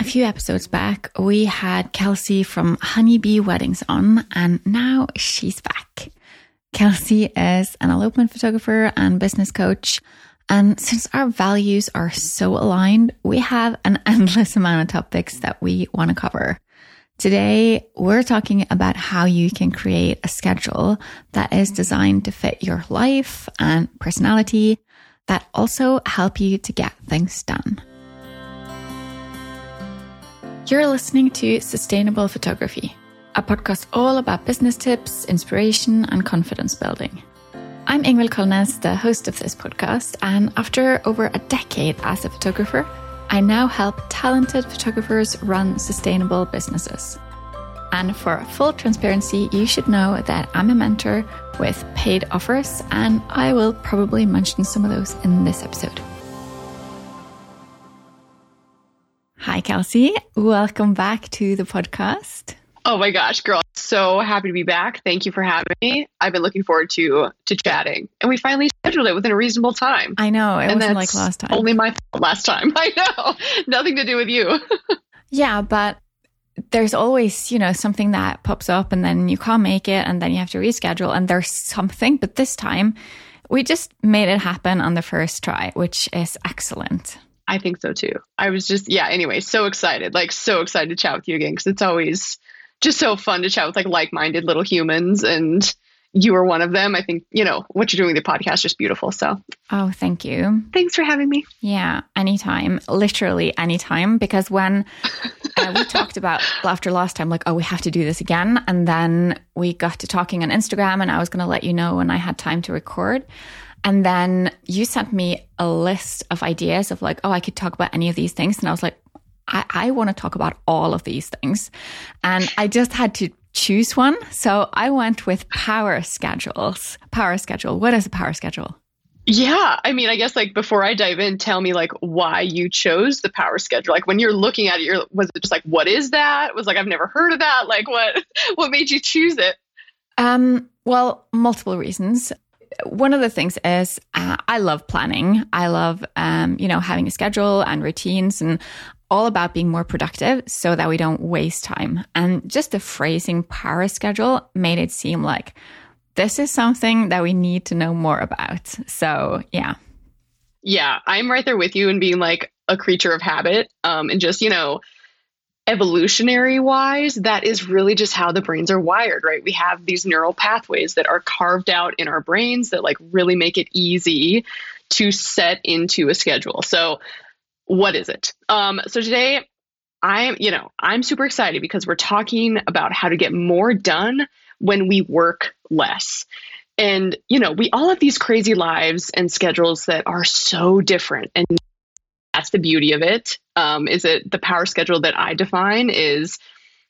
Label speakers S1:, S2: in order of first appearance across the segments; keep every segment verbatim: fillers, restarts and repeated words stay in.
S1: few episodes back, we had Kelsey from Honeybee Weddings on, and now she's back. Kelsey is an elopement photographer and business coach. And since our values are so aligned, we have an endless amount of topics that we want to cover. Today, we're talking about how you can create a schedule that is designed to fit your life and personality that also help you to get things done. You're listening to Sustainable Photography, a podcast all about business tips, inspiration, and confidence building. I'm Ingvild Kolnes, the host of this podcast, and after over a decade as a photographer, I now help talented photographers run sustainable businesses. And for full transparency, you should know that I'm a mentor with paid offers, and I will probably mention some of those in this episode. Hi, Kelsey. Welcome back to the podcast.
S2: Oh my gosh, girl. So happy to be back. Thank you for having me. I've been looking forward to to chatting. And we finally scheduled it within a reasonable time.
S1: I know. It
S2: and
S1: wasn't like last time.
S2: Only my fault last time. I know. Nothing to do with you.
S1: Yeah, but there's always, you know, something that pops up and then you can't make it and then you have to reschedule and there's something. But this time we just made it happen on the first try, which is excellent.
S2: I think so too. I was just, yeah, anyway, so excited, like so excited to chat with you again because it's always just so fun to chat with like like-minded little humans, and you are one of them. I think, you know, what you're doing with the podcast is just beautiful. So,
S1: oh, thank you.
S2: Thanks for having me.
S1: Yeah, anytime, literally anytime. Because when uh, we talked about after last time, like, oh, we have to do this again. And then we got to talking on Instagram and I was going to let you know when I had time to record. And then you sent me a list of ideas of like, oh, I could talk about any of these things. And I was like, I, I want to talk about all of these things. And I just had to choose one. So I went with power schedules. Power schedule. What is a power schedule?
S2: Yeah. I mean, I guess like before I dive in, tell me like why you chose the power schedule. Like when you're looking at it, you're, was it just like, what is that? It was like, I've never heard of that. Like what, what made you choose it?
S1: Um, well, multiple reasons. One of the things is uh, I love planning. I love, um, you know, having a schedule and routines and all about being more productive so that we don't waste time. And just the phrasing power schedule made it seem like this is something that we need to know more about. So, yeah.
S2: Yeah, I'm right there with you in being like a creature of habit. Um, and just, you know, evolutionary wise, that is really just how the brains are wired, right? We have these neural pathways that are carved out in our brains that like really make it easy to set into a schedule. So what is it? Um, so today I'm, you know, I'm super excited because we're talking about how to get more done when we work less. And, you know, we all have these crazy lives and schedules that are so different. And that's the beauty of it. Um, is it the power schedule that I define is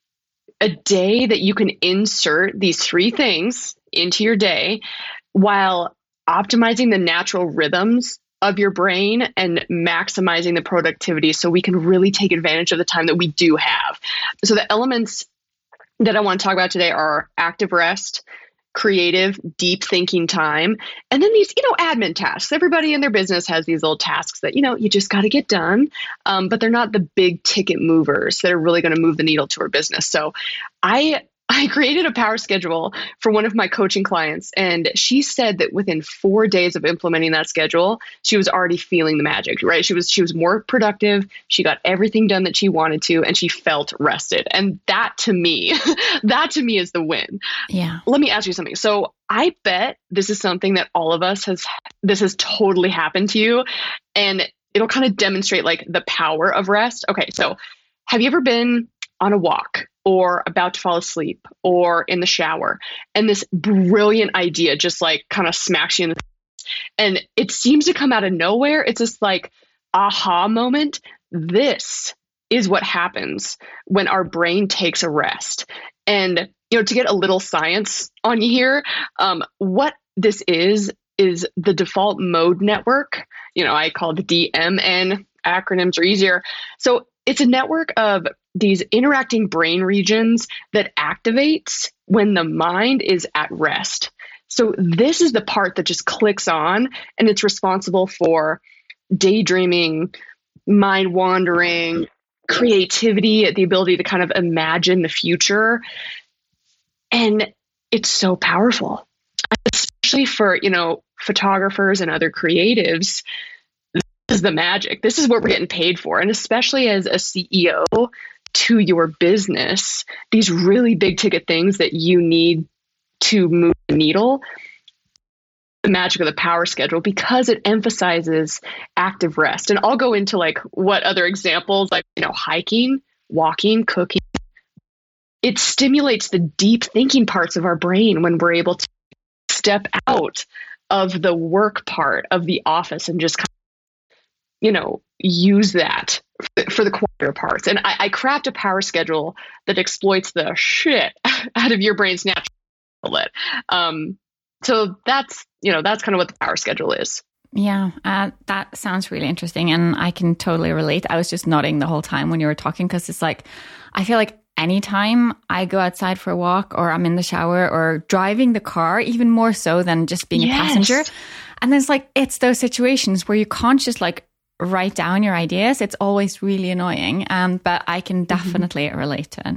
S2: a day that you can insert these three things into your day while optimizing the natural rhythms of your brain and maximizing the productivity so we can really take advantage of the time that we do have. So the elements that I want to talk about today are active rest, creative, deep thinking time, and then these, you know, admin tasks. Everybody in their business has these little tasks that, you know, you just got to get done, um, but they're not the big ticket movers that are really going to move the needle to our business. So I I created a power schedule for one of my coaching clients, and she said that within four days of implementing that schedule, she was already feeling the magic, right? She was she was more productive. She got everything done that she wanted to, and she felt rested. And that to me, that to me is the win.
S1: Yeah.
S2: Let me ask you something. So I bet this is something that all of us has, this has totally happened to you, and it'll kind of demonstrate like the power of rest. Okay. So have you ever been on a walk or about to fall asleep or in the shower and this brilliant idea just like kind of smacks you in the face and it seems to come out of nowhere? It's this like aha moment. This is what happens when our brain takes a rest. And, you know, to get a little science on you here, um, what this is, is the default mode network. You know, I call it the D M N. Acronyms are easier. So it's a network of these interacting brain regions that activates when the mind is at rest. So this is the part that just clicks on, and it's responsible for daydreaming, mind wandering, creativity, the ability to kind of imagine the future. And it's so powerful, especially for, you know, photographers and other creatives. This is the magic. This is what we're getting paid for. And especially as a C E O to your business, these really big ticket things that you need to move the needle, the magic of the power schedule, because it emphasizes active rest. And I'll go into like what other examples, like, you know, hiking, walking, cooking. It stimulates the deep thinking parts of our brain when we're able to step out of the work part of the office and just kind of, you know, use that for the quieter parts. And I, I craft a power schedule that exploits the shit out of your brain's natural outlet. Um, so that's, you know, that's kind of what the power schedule is.
S1: Yeah, uh, that sounds really interesting. And I can totally relate. I was just nodding the whole time when you were talking, because it's like, I feel like anytime I go outside for a walk, or I'm in the shower, or driving the car, even more so than just being yes. a passenger. And then it's like, it's those situations where you can't just like write down your ideas. It's always really annoying. Um, but I can definitely mm-hmm. relate to it.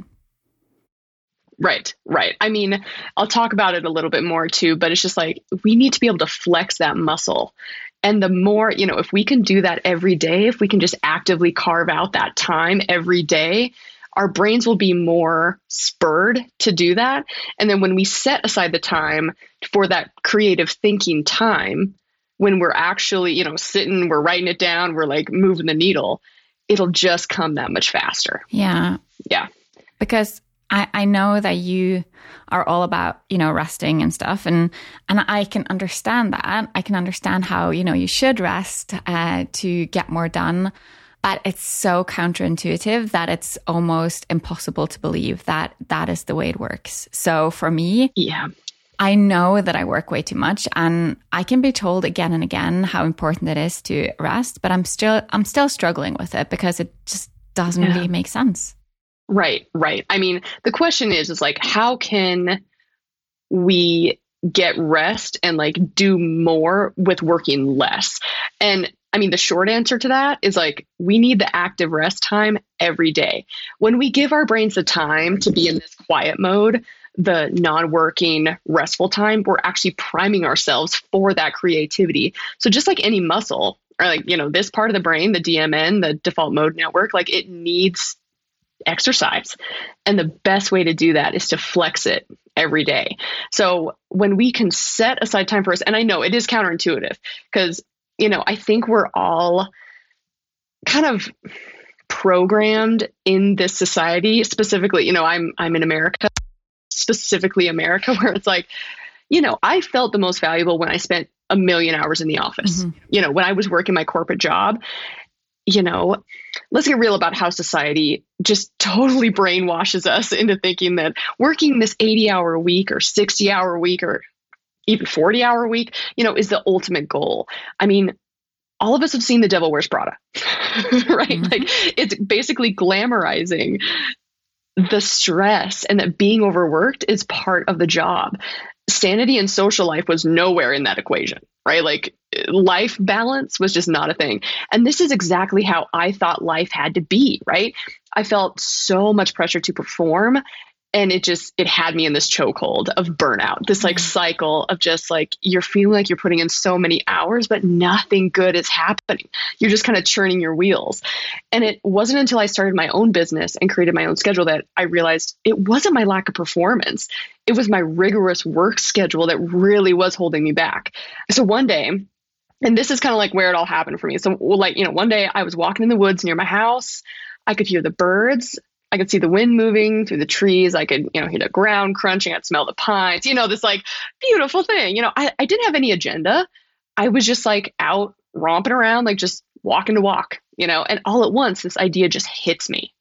S2: Right, right. I mean, I'll talk about it a little bit more too, but it's just like, we need to be able to flex that muscle. And the more, you know, if we can do that every day, if we can just actively carve out that time every day, our brains will be more spurred to do that. And then when we set aside the time for that creative thinking time, when we're actually, you know, sitting, we're writing it down, we're like moving the needle, it'll just come that much faster.
S1: Yeah.
S2: Yeah.
S1: Because I, I know that you are all about, you know, resting and stuff. And, and I can understand that. I can understand how, you know, you should rest uh, to get more done. But it's so counterintuitive that it's almost impossible to believe that that is the way it works. So for me,
S2: yeah,
S1: I know that I work way too much, and I can be told again and again how important it is to rest, but I'm still I'm still struggling with it because it just doesn't yeah. really make sense.
S2: Right, right. I mean, the question is, is like, how can we get rest and like do more with working less? And I mean, the short answer to that is like, we need the active rest time every day. When we give our brains the time to be in this quiet mode, the non-working restful time, we're actually priming ourselves for that creativity. So just like any muscle, or like, you know, this part of the brain, the D M N, the default mode network, like it needs exercise. And the best way to do that is to flex it every day. So when we can set aside time for us, and I know it is counterintuitive because, you know, I think we're all kind of programmed in this society, specifically, you know, I'm, I'm in America, specifically America, where it's like, you know, I felt the most valuable when I spent a million hours in the office. Mm-hmm. You know, when I was working my corporate job, you know, let's get real about how society just totally brainwashes us into thinking that working this eighty hour week or sixty hour week or even forty hour week, you know, is the ultimate goal. I mean, all of us have seen The Devil Wears Prada, right? Mm-hmm. Like it's basically glamorizing the stress, and that being overworked is part of the job. Sanity and social life was nowhere in that equation, right? Like life balance was just not a thing. And this is exactly how I thought life had to be, right? I felt so much pressure to perform, and it just, it had me in this chokehold of burnout, this like cycle of just like, you're feeling like you're putting in so many hours, but nothing good is happening. You're just kind of churning your wheels. And it wasn't until I started my own business and created my own schedule that I realized it wasn't my lack of performance. It was my rigorous work schedule that really was holding me back. So one day, and this is kind of like where it all happened for me. So like, you know, one day I was walking in the woods near my house. I could hear the birds. I could see the wind moving through the trees. I could, you know, hear the ground crunching. I'd smell the pines, you know, this like beautiful thing. You know, I, I didn't have any agenda. I was just like out romping around, like just walking to walk, you know, and all at once, this idea just hits me.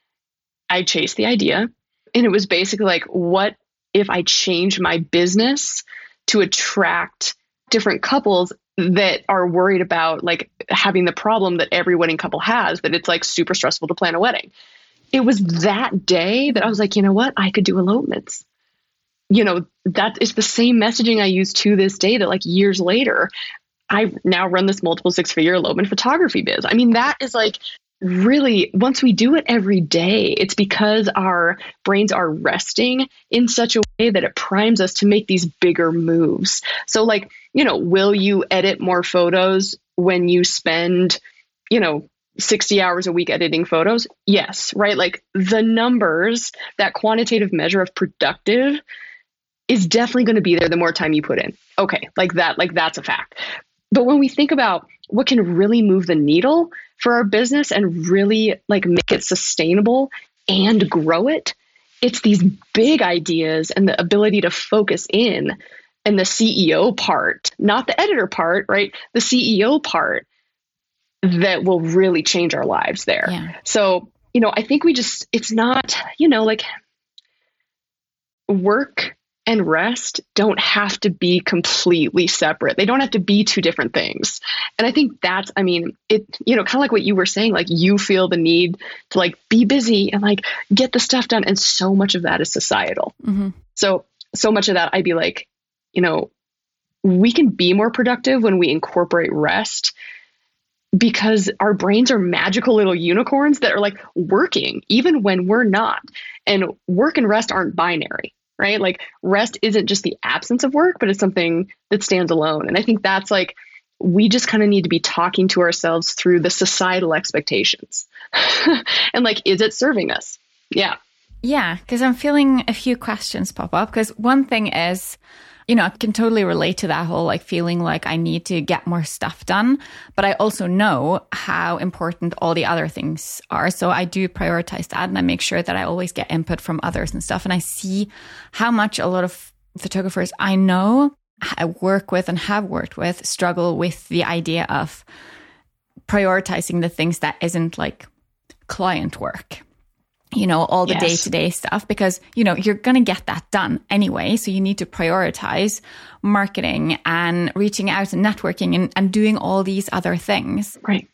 S2: I chased the idea, and it was basically like, what if I change my business to attract different couples that are worried about like having the problem that every wedding couple has, that it's like super stressful to plan a wedding. It was that day that I was like, you know what? I could do elopements. You know, that is the same messaging I use to this day, that like years later, I now run this multiple six figure elopement photography biz. I mean, that is like really, once we do it every day, it's because our brains are resting in such a way that it primes us to make these bigger moves. So like, you know, will you edit more photos when you spend, you know, sixty hours a week editing photos? Yes, right? Like the numbers, that quantitative measure of productive is definitely going to be there the more time you put in. Okay, like that, like that's a fact. But when we think about what can really move the needle for our business and really like make it sustainable and grow it, it's these big ideas and the ability to focus in, and the C E O part, not the editor part, right? The C E O part that will really change our lives there.
S1: Yeah.
S2: So, you know, I think we just, it's not, you know, like work and rest don't have to be completely separate. They don't have to be two different things. And I think that's, I mean, it, you know, kind of like what you were saying, like you feel the need to like be busy and like get the stuff done. And so much of that is societal.
S1: Mm-hmm.
S2: So, so much of that, I'd be like, you know, we can be more productive when we incorporate rest, because our brains are magical little unicorns that are like working even when we're not. And work and rest aren't binary, right? Like rest isn't just the absence of work, but it's something that stands alone. And I think that's like, we just kind of need to be talking to ourselves through the societal expectations and like, is it serving us? Yeah.
S1: Yeah. Because I'm feeling a few questions pop up. Because one thing is, you know, I can totally relate to that whole like feeling like I need to get more stuff done. But I also know how important all the other things are. So I do prioritize that, and I make sure that I always get input from others and stuff. And I see how much a lot of photographers I know, I work with and have worked with, struggle with the idea of prioritizing the things that isn't like client work. You know, all the
S2: Yes.
S1: day-to-day stuff, because, you know, you're going to get that done anyway. So you need to prioritize marketing and reaching out and networking and, and doing all these other things.
S2: Right.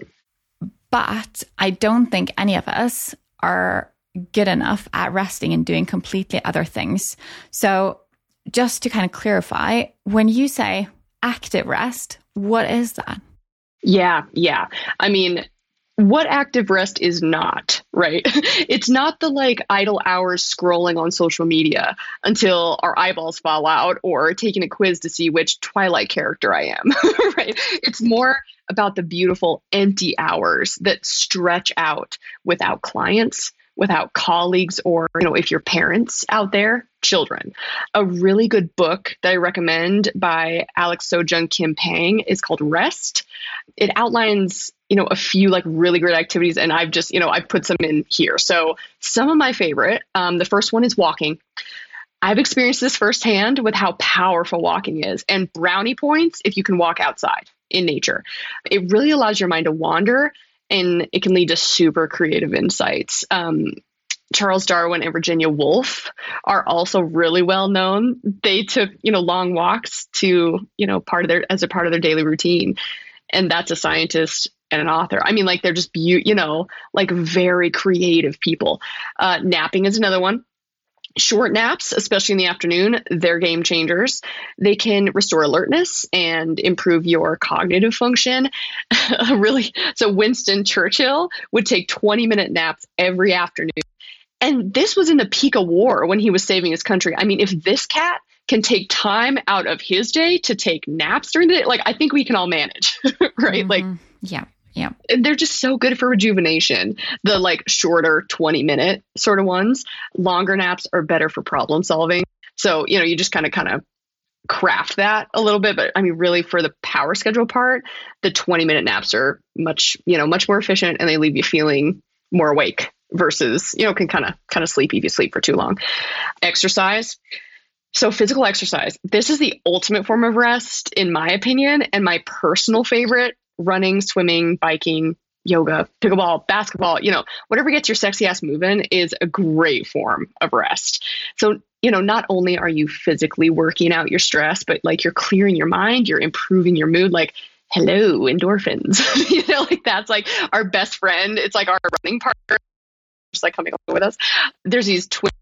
S1: But I don't think any of us are good enough at resting and doing completely other things. So just to kind of clarify, when you say active rest, what is that?
S2: Yeah. Yeah. I mean, what active rest is not, right? It's not the like idle hours scrolling on social media until our eyeballs fall out, or taking a quiz to see which Twilight character I am, right? It's more about the beautiful empty hours that stretch out without clients, without colleagues, or, you know, if you're parents out there, children. A really good book that I recommend by Alex Sojung Kim Pang is called Rest. It outlines, you know, a few like really great activities, and I've just, you know, I've put some in here. So some of my favorite, um, the first one is walking. I've experienced this firsthand with how powerful walking is, and brownie points if you can walk outside in nature. It really allows your mind to wander, and it can lead to super creative insights. Um, Charles Darwin and Virginia Woolf are also really well known. They took, you know, long walks to, you know, part of their, as a part of their daily routine. And that's a scientist and an author. I mean, like they're just, be- you know, like very creative people. Uh, napping is another one. Short naps, especially in the afternoon, they're game changers. They can restore alertness and improve your cognitive function. Really. So Winston Churchill would take twenty minute naps every afternoon. And this was in the peak of war when he was saving his country. I mean, if this cat can take time out of his day to take naps during the day, like I think we can all manage, right?
S1: Mm-hmm.
S2: Like,
S1: yeah. Yeah.
S2: they're just so good for rejuvenation. The like shorter twenty minute sort of ones. Longer naps are better for problem solving. So, you know, you just kind of kind of craft that a little bit. But I mean, really for the power schedule part, the twenty minute naps are much, you know, much more efficient, and they leave you feeling more awake versus, you know, can kind of kind of sleepy if you sleep for too long. Exercise. So physical exercise. This is the ultimate form of rest, in my opinion, and my personal favorite. Running, swimming, biking, yoga, pickleball, basketball, you know, whatever gets your sexy ass moving is a great form of rest. So, you know, not only are you physically working out your stress, but like you're clearing your mind, you're improving your mood. Like, hello, endorphins. You know, like that's like our best friend. It's like our running partner, just like coming along with us. There's these twins,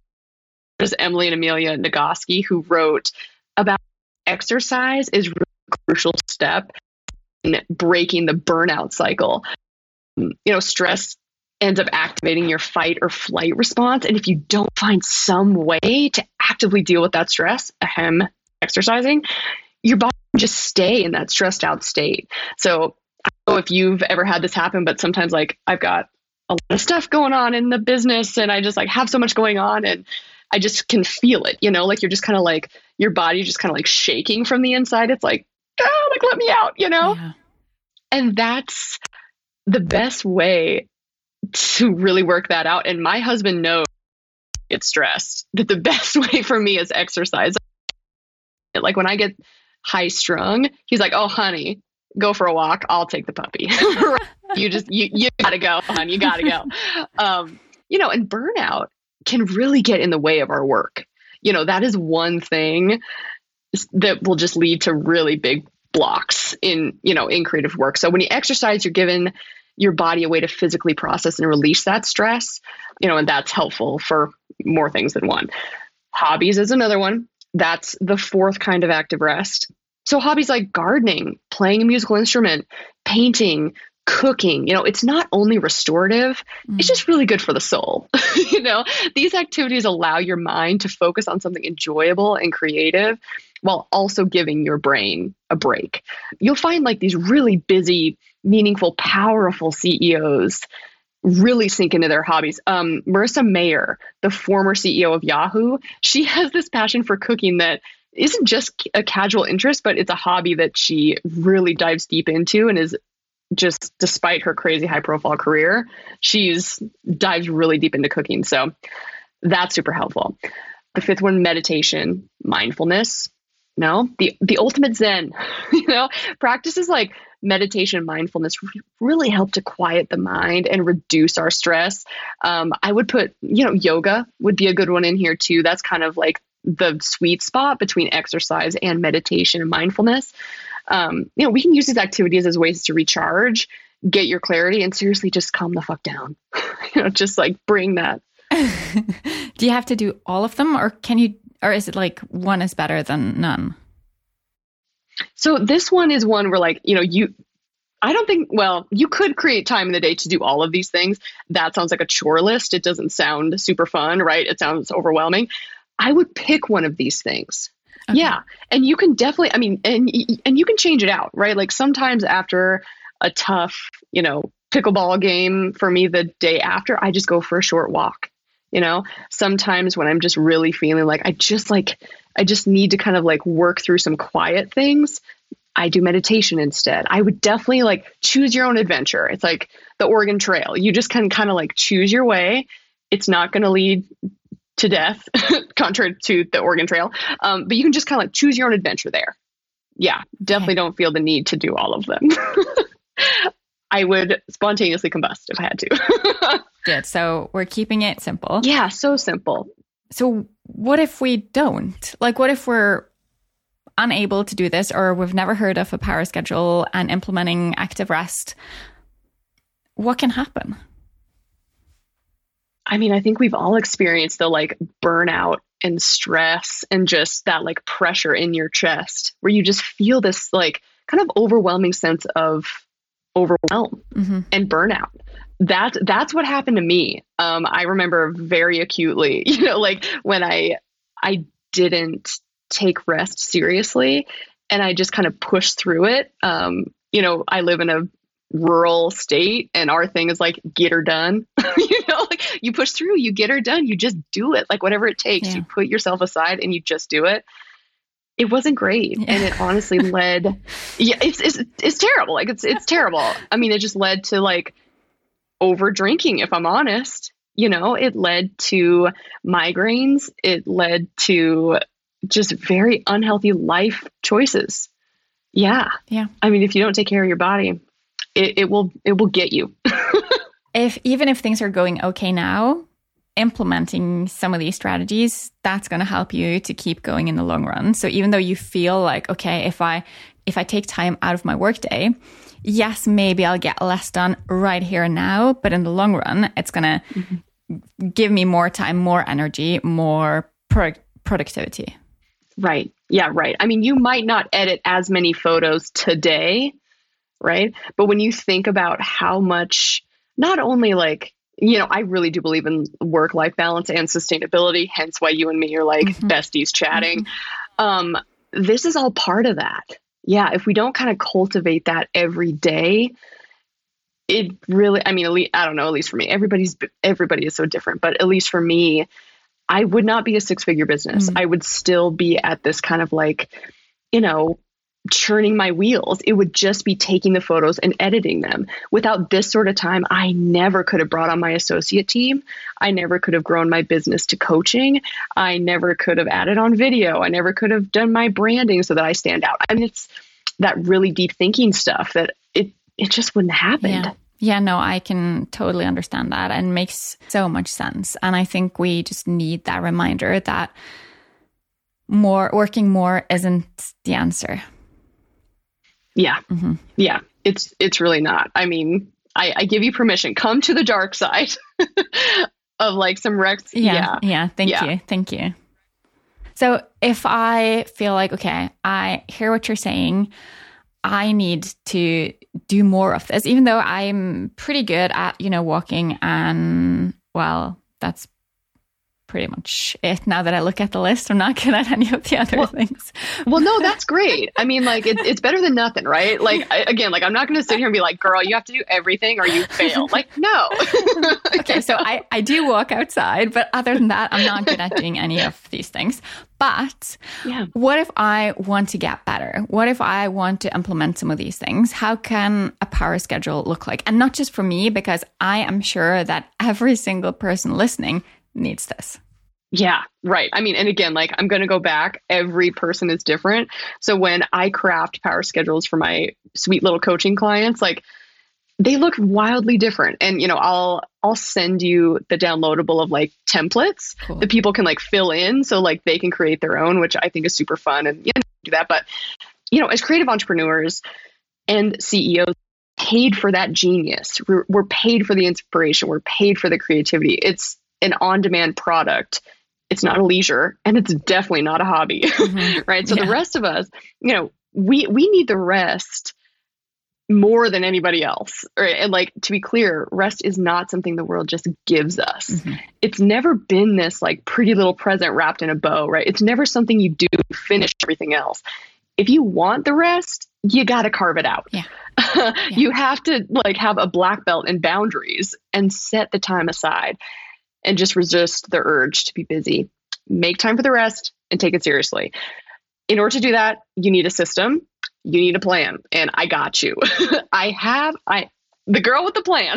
S2: Emily and Amelia Nagoski, who wrote about exercise is really a crucial step in breaking the burnout cycle. You know, stress ends up activating your fight or flight response. And if you don't find some way to actively deal with that stress, ahem, exercising, your body can just stay in that stressed out state. So I don't know if you've ever had this happen, but sometimes like I've got a lot of stuff going on in the business and I just like have so much going on and I just can feel it, you know, like you're just kind of like, your body just kind of like shaking from the inside. It's like, oh, like, let me out, you know? Yeah. And that's the best way to really work that out. And my husband knows I get stressed, that the best way for me is exercise. Like when I get high strung, he's like, oh, honey, go for a walk. I'll take the puppy. you just, you, you gotta go, hon. You gotta go. Um, you know, and burnout can really get in the way of our work. You know, that is one thing that will just lead to really big blocks in, you know, in creative work. So when you exercise, you're giving your body a way to physically process and release that stress, you know, and that's helpful for more things than one. Hobbies is another one. That's the fourth kind of active rest. So hobbies like gardening, playing a musical instrument, painting, cooking, you know, it's not only restorative, mm. it's just really good for the soul. You know, these activities allow your mind to focus on something enjoyable and creative while also giving your brain a break. You'll find like these really busy, meaningful, powerful C E Os really sink into their hobbies. Um, Marissa Mayer, the former C E O of Yahoo, she has this passion for cooking that isn't just a casual interest, but it's a hobby that she really dives deep into and is just, despite her crazy high profile career, she's dives really deep into cooking. So that's super helpful. The fifth one, meditation, mindfulness. No, the, the ultimate Zen, you know, practices like meditation, mindfulness really help to quiet the mind and reduce our stress. Um, I would put, you know, yoga would be a good one in here too. That's kind of like the sweet spot between exercise and meditation and mindfulness. Um, you know, we can use these activities as ways to recharge, get your clarity, and seriously just calm the fuck down. You know, just like bring that.
S1: Do you have to do all of them, or can you, or is it like one is better than none?
S2: So this one is one where like, you know, you, I don't think, well, you could create time in the day to do all of these things. That sounds like a chore list. It doesn't sound super fun, right? It sounds overwhelming. I would pick one of these things. Okay. Yeah. And you can definitely, I mean, and, and you can change it out, right? Like sometimes after a tough, you know, pickleball game for me the day after, I just go for a short walk. You know, sometimes when I'm just really feeling like I just like, I just need to kind of like work through some quiet things, I do meditation instead. I would definitely like choose your own adventure. It's like the Oregon Trail. You just can kind of like choose your way. It's not going to lead to death, contrary to the Oregon Trail. Um, but you can just kind of like choose your own adventure there. Yeah, definitely okay. Don't feel the need to do all of them. I would spontaneously combust if I had to.
S1: Good. So we're keeping it simple.
S2: Yeah, so simple.
S1: So what if we don't? Like, what if we're unable to do this, or we've never heard of a power schedule and implementing active rest? What can happen?
S2: I mean, I think we've all experienced the like burnout and stress and just that like pressure in your chest where you just feel this like kind of overwhelming sense of overwhelm mm-hmm. and burnout. That that's what happened to me. Um, I remember very acutely, you know, like when I I didn't take rest seriously and I just kind of pushed through it. Um, you know, I live in a rural state and our thing is like get her done. You know, like you push through, you get her done, you just do it, like whatever it takes. Yeah. You put yourself aside and you just do it. It wasn't great. Yeah. And it honestly led, yeah, it's, it's, it's terrible. Like it's, it's terrible. I mean, it just led to like over drinking, if I'm honest. You know, it led to migraines. It led to just very unhealthy life choices. Yeah.
S1: Yeah.
S2: I mean, if you don't take care of your body, it, it will, it will get you.
S1: If, even if things are going okay now, implementing some of these strategies, that's going to help you to keep going in the long run. So even though you feel like, okay, if I, if I take time out of my workday, yes, maybe I'll get less done right here and now, but in the long run, it's going to mm-hmm. give me more time, more energy, more pro- productivity.
S2: Right. Yeah, right. I mean, you might not edit as many photos today, right? But when you think about how much, not only like, you know, I really do believe in work-life balance and sustainability, hence why you and me are like mm-hmm. besties chatting. Mm-hmm. Um, this is all part of that. Yeah. If we don't kind of cultivate that every day, it really, I mean, at least, I don't know, at least for me, everybody's, everybody is so different, but at least for me, I would not be a six-figure business. Mm-hmm. I would still be at this kind of like, you know, churning my wheels. It would just be taking the photos and editing them. Without this sort of time, I never could have brought on my associate team. I never could have grown my business to coaching. I never could have added on video. I never could have done my branding so that I stand out. I mean, it's that really deep thinking stuff that it, it just wouldn't happen.
S1: Yeah. Yeah, no, I can totally understand that, and makes so much sense. And I think we just need that reminder that more working more isn't the answer.
S2: Yeah. Mm-hmm. Yeah. It's, it's really not. I mean, I, I give you permission, come to the dark side of like some Rex.
S1: Yeah.
S2: Yeah.
S1: Yeah. Thank yeah. you. Thank you. So if I feel like, okay, I hear what you're saying, I need to do more of this, even though I'm pretty good at, you know, walking, and well, that's pretty much it. Now that I look at the list, I'm not good at any of the other
S2: well, things. Well, no, that's great. I mean, like, it, it's better than nothing, right? Like, I, again, like, I'm not going to sit here and be like, girl, you have to do everything or you fail. Like, no.
S1: Okay, so I, I do walk outside, but other than that, I'm not good at doing any of these things. But yeah. What if I want to get better? What if I want to implement some of these things? How can a power schedule look like? And not just for me, because I am sure that every single person listening needs this.
S2: Yeah, right. I mean, and again, like, I'm going to go back. Every person is different. So when I craft power schedules for my sweet little coaching clients, like, they look wildly different. And, you know, I'll, I'll send you the downloadable of like templates cool. that people can like fill in. So like they can create their own, which I think is super fun, and you know, do that. But, you know, as creative entrepreneurs and C E Os, paid for that genius. We're, we're paid for the inspiration. We're paid for the creativity. It's an on-demand product. It's not a leisure, and it's definitely not a hobby, mm-hmm. right? So yeah. The rest of us, you know, we, we need the rest more than anybody else. Right? And like, to be clear, rest is not something the world just gives us. Mm-hmm. It's never been this like pretty little present wrapped in a bow, right? It's never something you do to finish everything else. If you want the rest, you got to carve it out.
S1: Yeah. yeah.
S2: You have to like have a black belt and boundaries and set the time aside and just resist the urge to be busy. Make time for the rest and take it seriously. In order to do that, you need a system. You need a plan, and I got you. I have, I, the girl with the plan.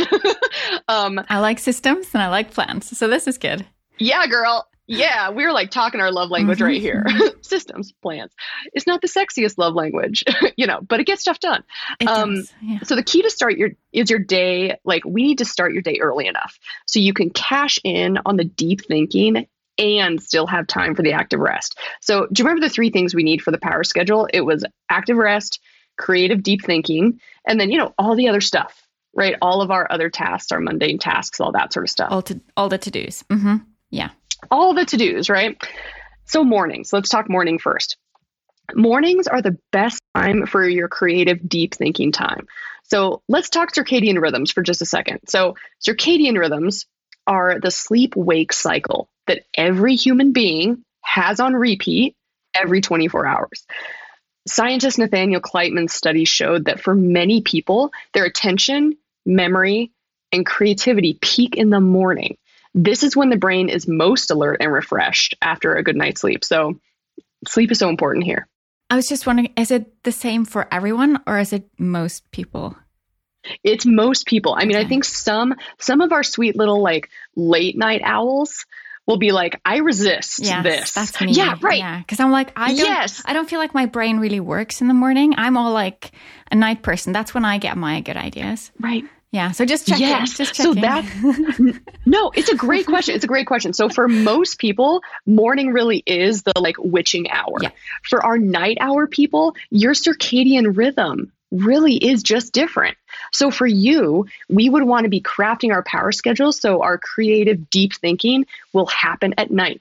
S2: um,
S1: I like systems and I like plans. So this is good.
S2: Yeah, girl. Yeah. We're like talking our love language mm-hmm. right here. Systems, plans. It's not the sexiest love language, you know, but it gets stuff done.
S1: It um, does, yeah.
S2: So the key to start your, is your day. Like, we need to start your day early enough so you can cash in on the deep thinking and still have time for the active rest. So do you remember the three things we need for the power schedule? It was active rest, creative deep thinking, and then, you know, all the other stuff, right? All of our other tasks, our mundane tasks, all that sort of stuff.
S1: All to all the to-dos. Mm-hmm. Yeah.
S2: All the to-dos, right? So mornings, let's talk morning first. Mornings are the best time for your creative deep thinking time. So let's talk circadian rhythms for just a second. So circadian rhythms are the sleep-wake cycle that every human being has on repeat every twenty-four hours. Scientist Nathaniel Kleitman's study showed that for many people, their attention, memory, and creativity peak in the morning. This is when the brain is most alert and refreshed after a good night's sleep. So sleep is so important here.
S1: I was just wondering, is it the same for everyone, or is it most people?
S2: It's most people. I mean, okay. I think some some of our sweet little like late night owls will be like, I resist
S1: yes,
S2: this.
S1: That's me.
S2: Yeah, right.
S1: Yeah, because I'm like, I don't,
S2: yes.
S1: I don't feel like my brain really works in the morning. I'm all like a night person. That's when I get my good ideas.
S2: Right.
S1: Yeah. So just checking.
S2: Yes.
S1: Just checking.
S2: So that, no, it's a great question. It's a great question. So for most people, morning really is the like witching hour.
S1: Yeah.
S2: For our night hour people, your circadian rhythm really is just different. So for you, we would want to be crafting our power schedule so our creative deep thinking will happen at night.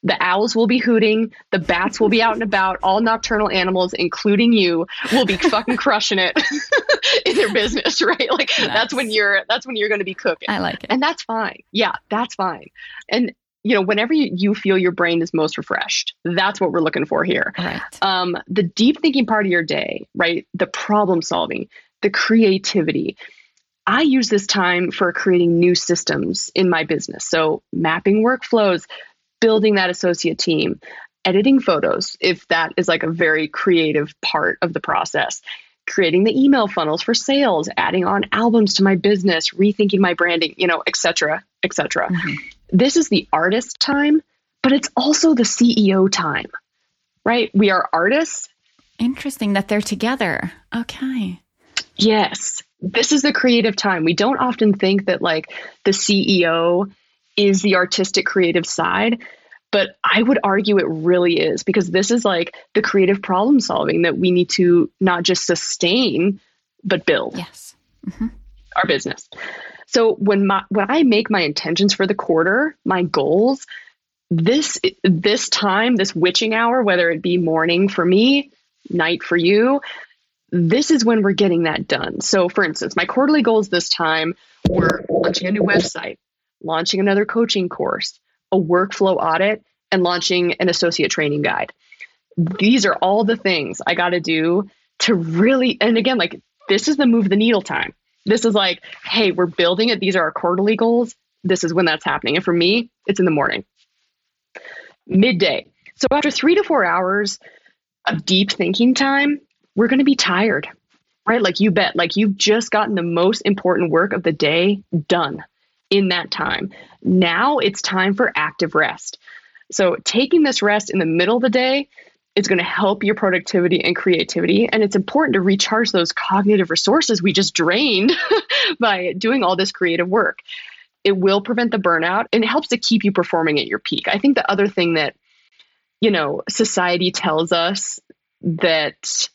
S2: The owls will be hooting. The bats will be out and about. All nocturnal animals, including you, will be fucking crushing it in their business, right? Like
S1: Nice.
S2: that's when you're, that's when you're going to be cooking.
S1: I like it.
S2: And that's fine. Yeah, that's fine. And, you know, whenever you, you feel your brain is most refreshed, that's what we're looking for here.
S1: Right.
S2: Um, the deep thinking part of your day, right? The problem solving, the creativity. I use this time for creating new systems in my business. So mapping workflows, building that associate team, editing photos, if that is like a very creative part of the process, creating the email funnels for sales, adding on albums to my business, rethinking my branding, you know, et cetera, et cetera. Mm-hmm. This is the artist time, but it's also the C E O time, right? We are artists.
S1: Interesting that they're together. Okay.
S2: Yes. This is the creative time. We don't often think that like the C E O is the artistic creative side, but I would argue it really is, because this is like the creative problem solving that we need to not just sustain, but build.
S1: Yes. Mm-hmm.
S2: Our business. So when my, when I make my intentions for the quarter, my goals, this, this time, this witching hour, whether it be morning for me, night for you, this is when we're getting that done. So for instance, my quarterly goals this time were launching a new website, launching another coaching course, a workflow audit, and launching an associate training guide. These are all the things I got to do to really, and again, like this is the move the needle time. This is like, hey, we're building it. These are our quarterly goals. This is when that's happening. And for me, it's in the morning, midday. So after three to four hours of deep thinking time, we're going to be tired, right? Like you bet, like you've just gotten the most important work of the day done in that time. Now it's time for active rest. So taking this rest in the middle of the day is going to help your productivity and creativity. And it's important to recharge those cognitive resources we just drained by doing all this creative work. It will prevent the burnout and it helps to keep you performing at your peak. I think the other thing that, you know, society tells us that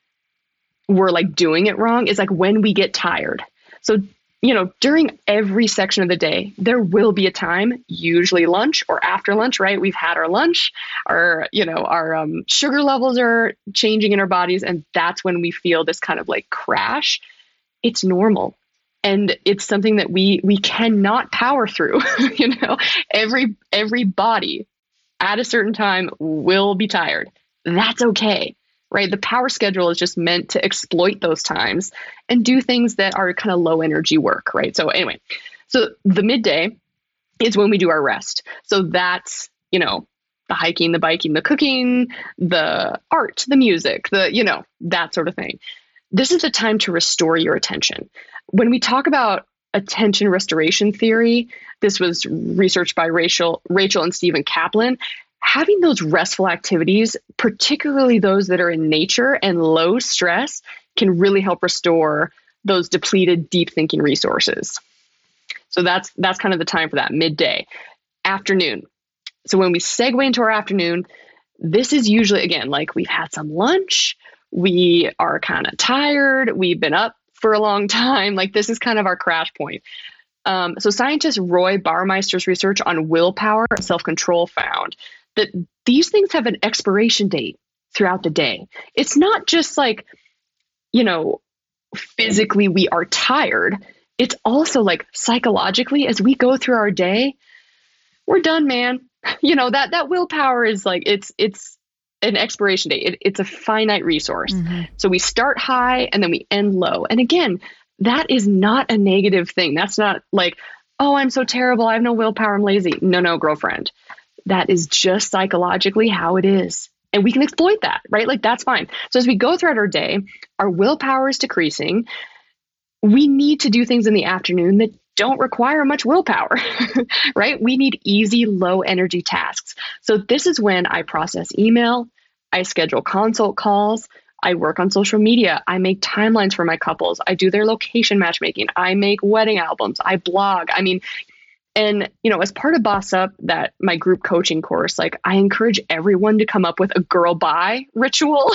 S2: we're like doing it wrong is like when we get tired. So, you know, during every section of the day, there will be a time, usually lunch or after lunch, right? We've had our lunch, our, you know, our um, sugar levels are changing in our bodies. And that's when we feel this kind of like crash. It's normal. And it's something that we, we cannot power through, you know, every, every body at a certain time will be tired. That's okay. Right? The power schedule is just meant to exploit those times and do things that are kind of low energy work, right? So anyway, so the midday is when we do our rest. So that's, you know, the hiking, the biking, the cooking, the art, the music, the, you know, that sort of thing. This is the time to restore your attention. When we talk about attention restoration theory, this was researched by Rachel, Rachel and Stephen Kaplan. Having those restful activities, particularly those that are in nature and low stress, can really help restore those depleted deep thinking resources. So that's that's kind of the time for that midday. Afternoon. So when we segue into our afternoon, this is usually, again, like we've had some lunch, we are kind of tired, we've been up for a long time. Like this is kind of our crash point. Um, so scientist Roy Baumeister's research on willpower and self-control found that these things have an expiration date throughout the day. It's not just like, you know, physically we are tired. It's also like psychologically, as we go through our day, we're done, man. You know, that, that willpower is like, it's, it's an expiration date. It, it's a finite resource. Mm-hmm. So we start high and then we end low. And again, that is not a negative thing. That's not like, oh, I'm so terrible, I have no willpower, I'm lazy. No, no, girlfriend. That is just psychologically how it is. And we can exploit that, right? Like that's fine. So as we go throughout our day, our willpower is decreasing. We need to do things in the afternoon that don't require much willpower, right? We need easy, low energy tasks. So this is when I process email, I schedule consult calls, I work on social media, I make timelines for my couples, I do their location matchmaking, I make wedding albums, I blog. I mean, and, you know, as part of Boss Up, that my group coaching course, like I encourage everyone to come up with a girl bye ritual.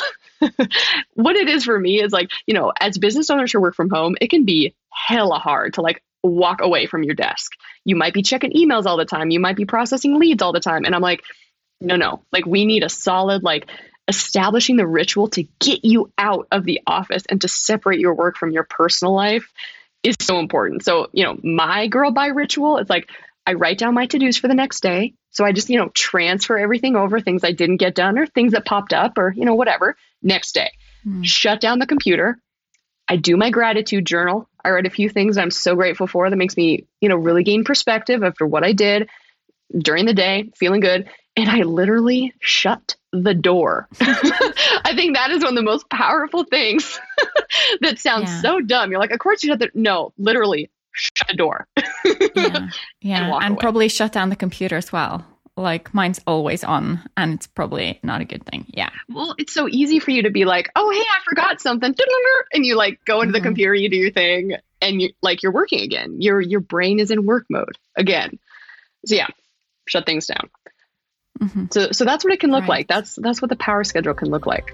S2: What it is for me is like, you know, as business owners who work from home, it can be hella hard to like walk away from your desk. You might be checking emails all the time. You might be processing leads all the time. And I'm like, No, no. Like we need a solid, like establishing the ritual to get you out of the office and to separate your work from your personal life is so important. So, you know, my girl bye ritual is like, I write down my to-dos for the next day. So I just, you know, transfer everything over, things I didn't get done or things that popped up or, you know, whatever, next day. Mm. Shut down the computer. I do my gratitude journal. I write a few things I'm so grateful for that makes me, you know, really gain perspective after what I did during the day, feeling good. And I literally shut the door. I think that is one of the most powerful things that sounds yeah. so dumb. You're like, of course you shut the, no, literally shut the door.
S1: yeah. Yeah. And, and probably shut down the computer as well. Like mine's always on and it's probably not a good thing. Yeah.
S2: Well, it's so easy for you to be like, oh, hey, I forgot something. And you like go into mm-hmm. the computer, you do your thing and you like, you're working again. Your, your brain is in work mode again. So yeah, shut things down. Mm-hmm. So, so that's what it can look right. like. That's, that's what the power schedule can look like.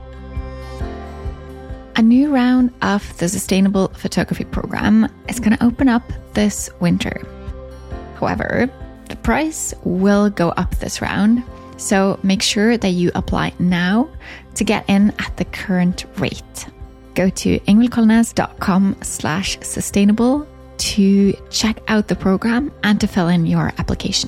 S1: A new round of the Sustainable Photography Program is going to open up this winter. However, the price will go up this round, so make sure that you apply now to get in at the current rate. Go to ingvildkolnes.com slash sustainable to check out the program and to fill in your application.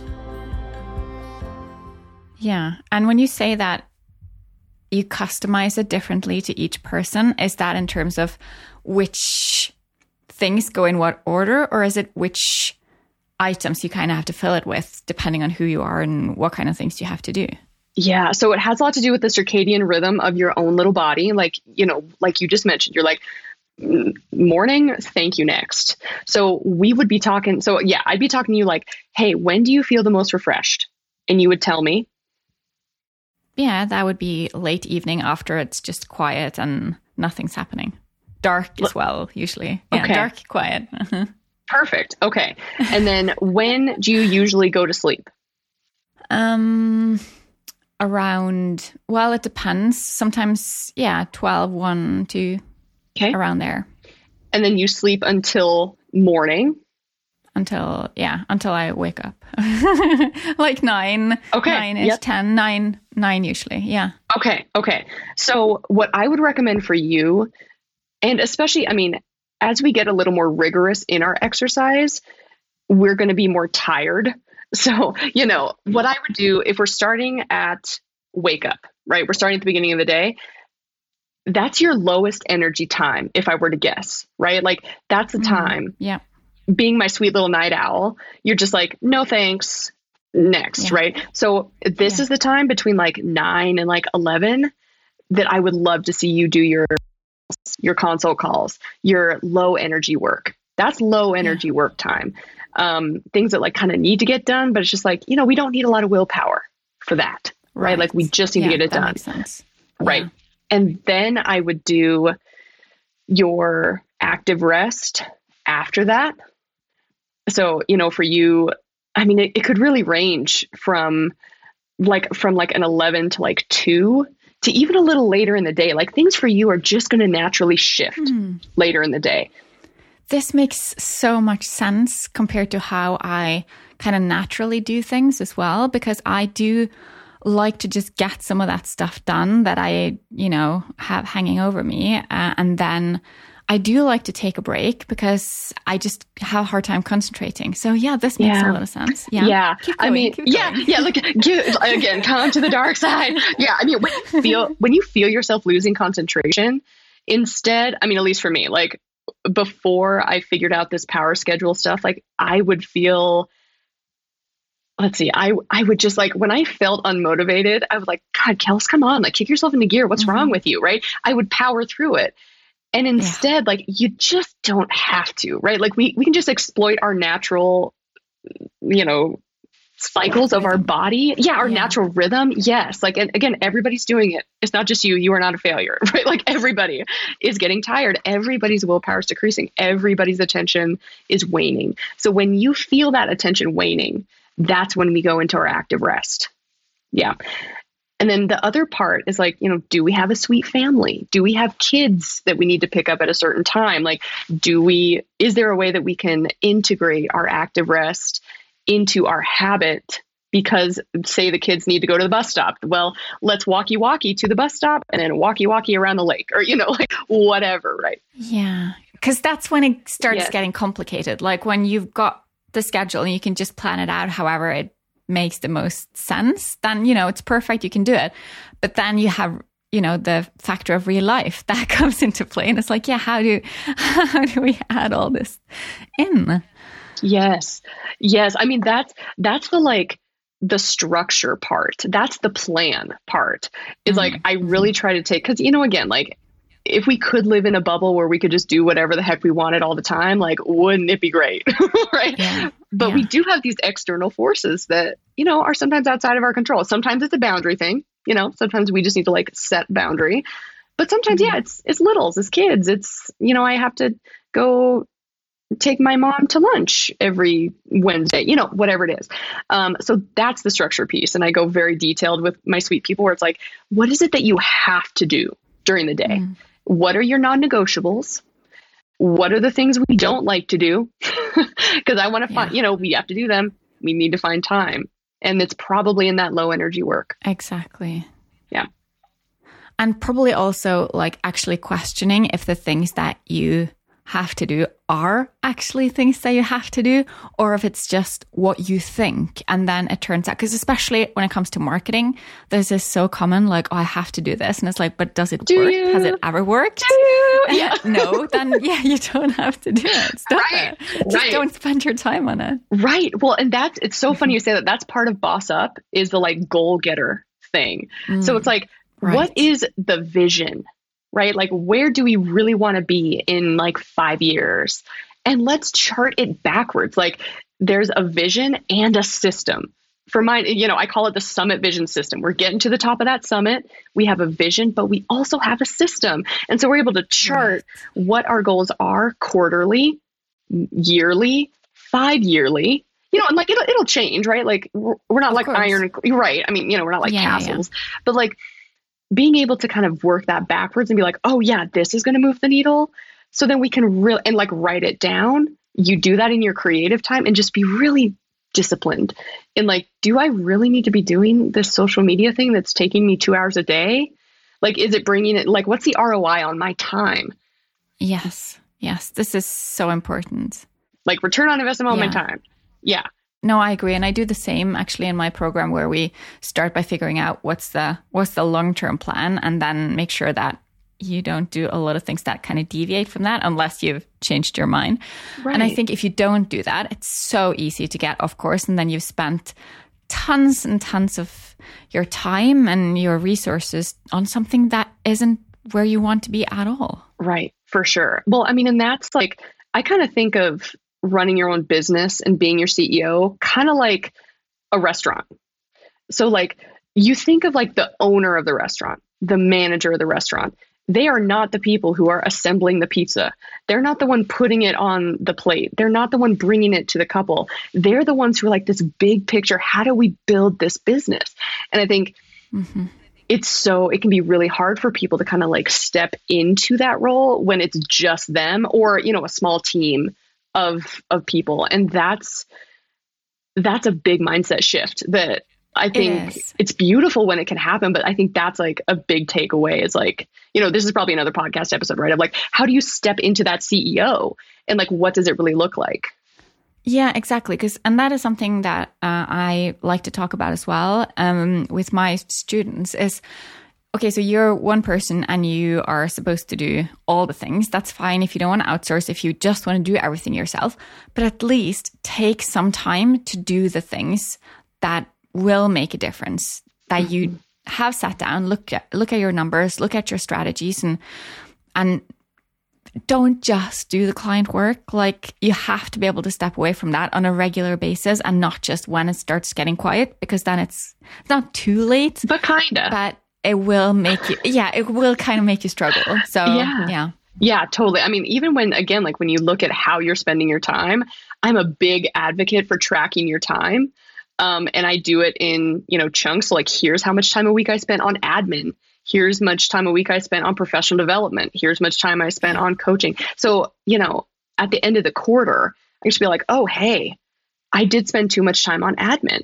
S1: Yeah, and when you say that you customize it differently to each person, is that in terms of which things go in what order, or is it which items you kind of have to fill it with depending on who you are and what kind of things you have to do?
S2: Yeah, so it has a lot to do with the circadian rhythm of your own little body. Like, you know, like you just mentioned, you're like, morning, thank you, next. So we would be talking, so yeah, I'd be talking to you like, hey, when do you feel the most refreshed? And you would tell me.
S1: Yeah, that would be late evening after it's just quiet and nothing's happening. Dark as well, usually. Yeah, okay. Dark, quiet.
S2: Perfect. Okay. And then when do you usually go to sleep?
S1: Um, around, well, it depends. Sometimes, yeah, twelve, one, two, okay. Around there.
S2: And then you sleep until morning?
S1: Until, yeah, until I wake up. Like nine,
S2: okay.
S1: nine-ish,
S2: yep.
S1: ten, nine, nine usually, yeah.
S2: Okay, okay. So what I would recommend for you, and especially, I mean, as we get a little more rigorous in our exercise, we're going to be more tired. So, you know, what I would do if we're starting at wake up, right? We're starting at the beginning of the day. That's your lowest energy time, if I were to guess, right? Like that's the time.
S1: Mm, yeah.
S2: Being my sweet little night owl, you're just like, no, thanks. Next, yeah. Right? So this yeah. is the time between like nine and like eleven that I would love to see you do your, your consult calls, your low energy work. That's low energy yeah. work time. Um, things that like kind of need to get done, but it's just like, you know, we don't need a lot of willpower for that, right? right? Like we just need
S1: yeah,
S2: to get it
S1: that
S2: done.
S1: Makes sense.
S2: Right.
S1: Yeah.
S2: And then I would do your active rest after that. So, you know, for you, I mean, it, it could really range from like, from like an eleven to like two to even a little later in the day. Like things for you are just going to naturally shift mm. later in the day.
S1: This makes so much sense compared to how I kind of naturally do things as well, because I do like to just get some of that stuff done that I, you know, have hanging over me. Uh, and then I do like to take a break because I just have a hard time concentrating. So yeah, this makes
S2: yeah.
S1: a lot of sense. Yeah.
S2: Yeah.
S1: Keep
S2: going,
S1: I
S2: mean, yeah, yeah. Look, give, again, come to the dark side. Yeah. I mean, when you feel, when you feel yourself losing concentration, instead, I mean, at least for me, like before I figured out this power schedule stuff, like I would feel, let's see, I, I would just like, when I felt unmotivated, I was like, God, Kels, come on, like kick yourself into gear. What's mm-hmm. wrong with you? Right. I would power through it. And instead, yeah. like, you just don't have to, right? Like we, we can just exploit our natural, you know, cycles of our body. Yeah. Our yeah. natural rhythm. Yes. Like, and again, everybody's doing it. It's not just you. You are not a failure, right? Like everybody is getting tired. Everybody's willpower is decreasing. Everybody's attention is waning. So when you feel that attention waning, that's when we go into our active rest. Yeah. And then the other part is like, you know, do we have a sweet family? Do we have kids that we need to pick up at a certain time? Like, do we, is there a way that we can integrate our active rest into our habit because say the kids need to go to the bus stop. Well, let's walkie walkie to the bus stop and then walkie walkie around the lake, or, you know, like whatever. Right.
S1: Yeah. Because that's when it starts
S2: yes.
S1: getting complicated. Like when you've got the schedule and you can just plan it out however it makes the most sense, then, you know, it's perfect. You can do it. But then you have, you know, the factor of real life that comes into play. And it's like, yeah, how do, how do we add all this in?
S2: Yes. Yes. I mean, that's, that's the, like, the structure part. That's the plan part is mm-hmm. like, I really try to take, cause you know, again, like if we could live in a bubble where we could just do whatever the heck we wanted all the time, like, wouldn't it be great? Right. Yeah. But yeah. we do have these external forces that, you know, are sometimes outside of our control. Sometimes it's a boundary thing, you know, sometimes we just need to like set boundary, but sometimes, mm-hmm. yeah, it's, it's littles, it's kids. It's, you know, I have to go take my mom to lunch every Wednesday, you know, whatever it is. Um, so that's the structure piece. And I go very detailed with my sweet people where it's like, what is it that you have to do during the day? Mm. What are your non-negotiables? What are the things we don't like to do? Because I want to find, yeah. you know, we have to do them. We need to find time. And it's probably in that low energy work.
S1: Exactly.
S2: Yeah.
S1: And probably also like actually questioning if the things that you have to do are actually things that you have to do, or if it's just what you think. And then it turns out, because especially when it comes to marketing, there's this so common, like, oh, I have to do this. And it's like, but does it
S2: do
S1: work?
S2: You?
S1: Has it ever worked?
S2: Do you? Yeah.
S1: No, then yeah, you don't have to do it. Stop
S2: right.
S1: it. Just
S2: right.
S1: don't spend your time on it.
S2: Right. Well, and that's, it's so funny you say that. That's part of Boss Up is the like goal getter thing. Mm. So it's like, right. what is the vision? Right? Like, where do we really want to be in like five years? And let's chart it backwards. Like, there's a vision and a system. For mine, you know, I call it the summit vision system. We're getting to the top of that summit. We have a vision, but we also have a system. And so we're able to chart right. what our goals are quarterly, yearly, five yearly. You know, and like, it'll, it'll change, right? Like, we're, we're not of like course. iron. You're right. I mean, you know, we're not like yeah, castles, yeah. but like, being able to kind of work that backwards and be like, oh yeah, this is going to move the needle. So then we can really, and like write it down. You do that in your creative time and just be really disciplined. And like, do I really need to be doing this social media thing that's taking me two hours a day? Like, is it bringing it, like, what's the R O I on my time?
S1: Yes. Yes. This is so important.
S2: Like return on investment on
S1: yeah.
S2: my time. Yeah.
S1: No, I agree. And I do the same actually in my program where we start by figuring out what's the what's the long-term plan and then make sure that you don't do a lot of things that kind of deviate from that unless you've changed your mind. Right. And I think if you don't do that, it's so easy to get off course and then you've spent tons and tons of your time and your resources on something that isn't where you want to be at all.
S2: Right, for sure. Well, I mean, and that's like, I kind of think of running your own business and being your C E O, kind of like a restaurant. So like you think of like the owner of the restaurant, the manager of the restaurant. They are not the people who are assembling the pizza. They're not the one putting it on the plate. They're not the one bringing it to the couple. They're the ones who are like this big picture. How do we build this business? And I think mm-hmm. it's so, it can be really hard for people to kind of like step into that role when it's just them or, you know, a small team of of people. And that's that's a big mindset shift that I think it it's beautiful when it can happen. But I think that's like a big takeaway is like, you know, this is probably another podcast episode, right? Of like, how do you step into that C E O and like, what does it really look like?
S1: Yeah, exactly. Because, and that is something that uh, I like to talk about as well um, with my students is, okay, so you're one person and you are supposed to do all the things. That's fine if you don't want to outsource, if you just want to do everything yourself. But at least take some time to do the things that will make a difference, that you have sat down, look at, look at your numbers, look at your strategies, and and don't just do the client work. Like you have to be able to step away from that on a regular basis and not just when it starts getting quiet, because then it's, it's not too late.
S2: But kind of.
S1: But it will make you, yeah, it will kind of make you struggle. So,
S2: yeah.
S1: yeah.
S2: Yeah, totally. I mean, even when, again, like when you look at how you're spending your time, I'm a big advocate for tracking your time. Um, and I do it in, you know, chunks. So like, here's how much time a week I spent on admin. Here's much time a week I spent on professional development. Here's much time I spent on coaching. So, you know, at the end of the quarter, I used to be like, oh, hey, I did spend too much time on admin.